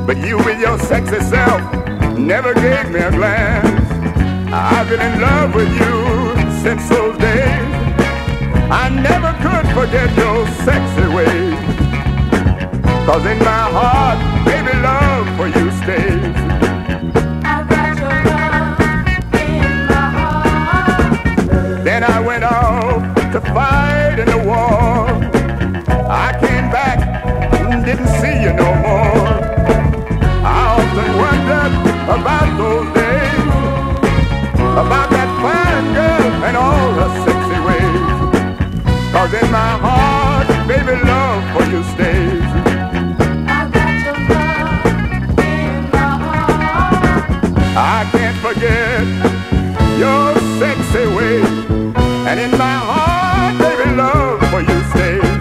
But you with your sexy self never gave me a glance. I've been in love with you since those days. I never could forget your sexy ways. 'Cause in my heart, baby, love for you stays. I've got your love in my heart. Then I went off to fight in the war. I came back and didn't see you no more. I often wondered about those days, about that fine girl and all her sexy ways. 'Cause in my heart, baby, love for you stays. I've got your love in my heart. I can't forget your sexy ways. And in my heart, baby, love for you stays.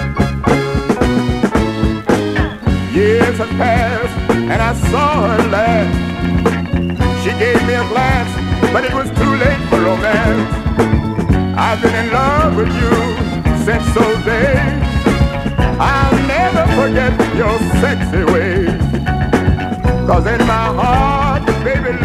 Years have passed and I saw her last. She gave me a glance, but it was too late for romance. I've been in love with you since those days. I'll never forget your sexy ways. 'Cause in my heart, baby,